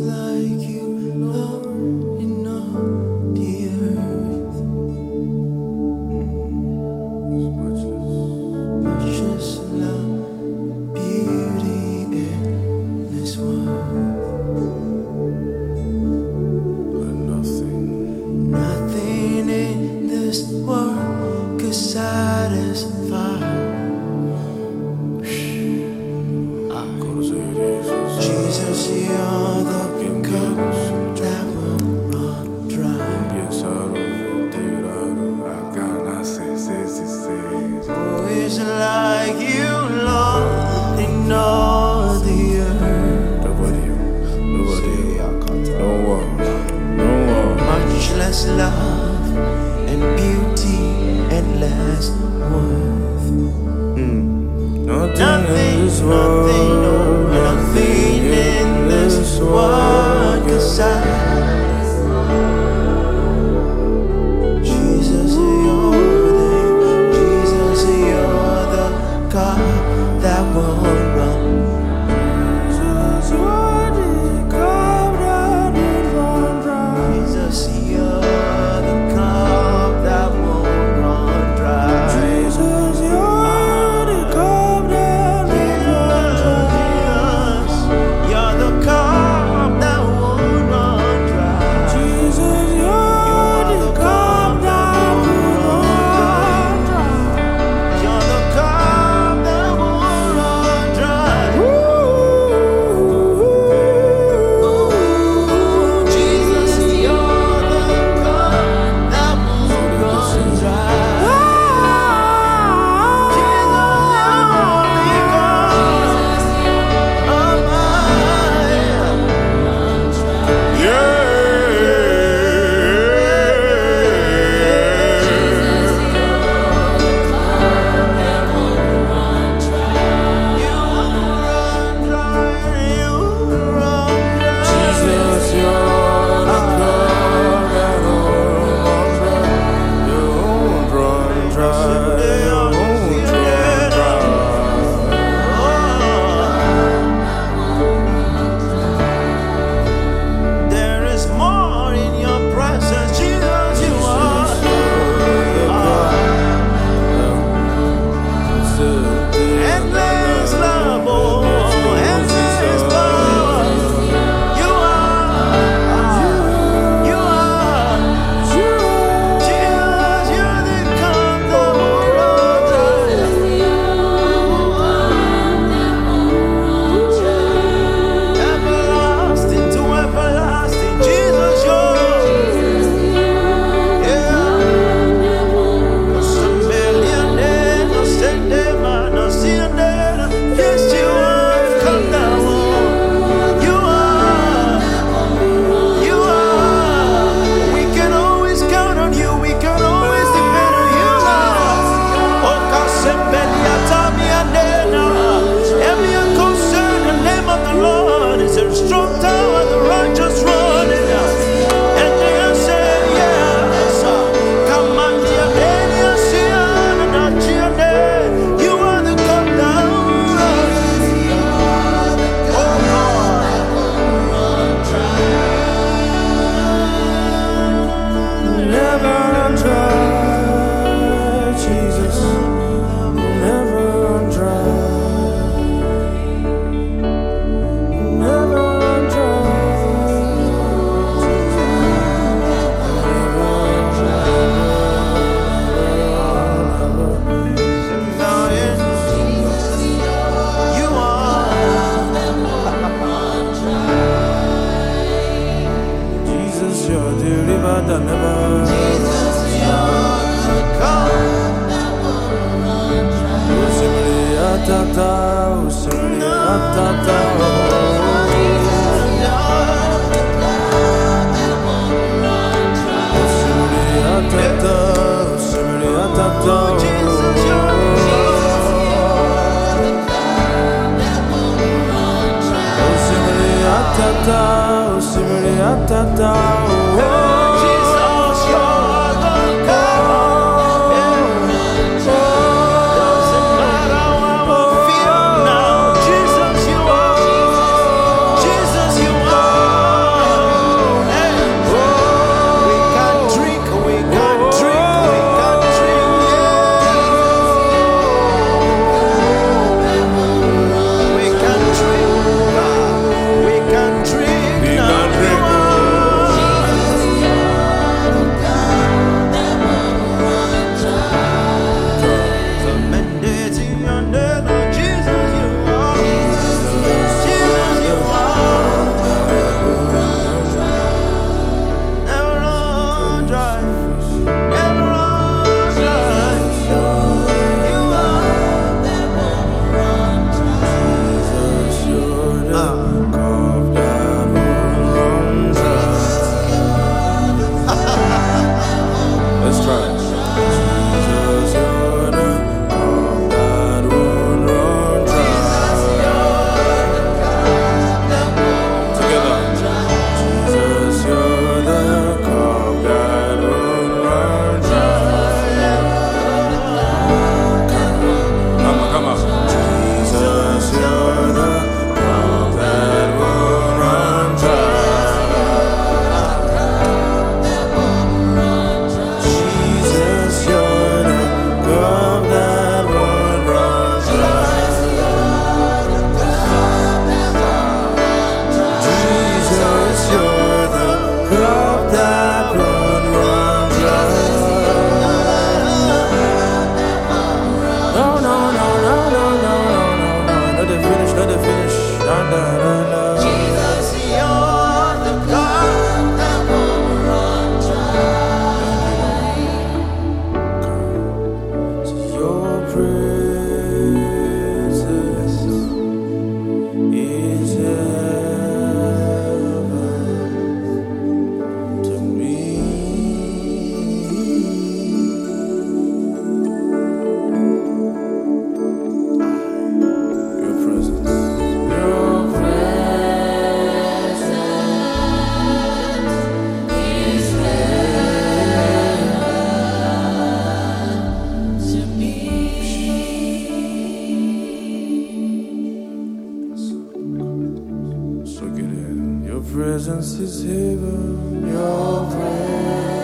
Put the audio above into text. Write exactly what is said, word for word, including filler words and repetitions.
like you, Lord, in all the earth. Much love, beauty, endless world. But nothing, nothing in this world could satisfy. Jesus, you're the cup that will run dry. Who is like you, Lord, in all the earth? Nobody, nobody, no one, no one. Much less love and beauty and less worth. Mm. Nothing, Nothing, in this nothing, world, no, nothing in this world can satisfy. Jesus, you're the, Jesus, you're the God that won't run. Jesus, you're the God that won't run. Jesus, you're the God that won't run dry. Jesus, you're the God that won't run dry. You're the God that won't run dry. Jesus, you're the God that won't run dry. You're the God that won't run dry. Jesus, you're the God that won't run dry. Jesus, only God of mine. yeah. You run dry, you run dry. Jesus, you're the God that won't run dry. You won't run dry. There is more in your presence, Jesus. You are. Endless love, oh, endless power. You are. You are. Jesus, you're the God that won't run dry. Everlasting to everlasting, Jesus, you're. Yeah. No sembeliane, no sendema, no siendera. Yes, you have come down. You are. You are. We can always count on you. We can always depend on you, Lord. Oh, kasembeliata miandena. Every concern, the name of the Lord is a strong tower. The righteous run in. And they say, yes. Come on, dear lady, I see you, and I cheer there. You are the God down. Oh, Lord. Never run dry, Jesus. Never run dry. Never run dry, Jesus. Never run dry. Now, yes, you are. Jesus, you're the river that never runs. Jesus, you're the God. Usimli atata, usimli atata, usimli atata, usimli atata. Jesus, you're Usimli atata, usimli atata, Jesus, you're the God. Doesn't matter how I feel now. Jesus, you are. Jesus, you are. Your presence is heaven, your presence.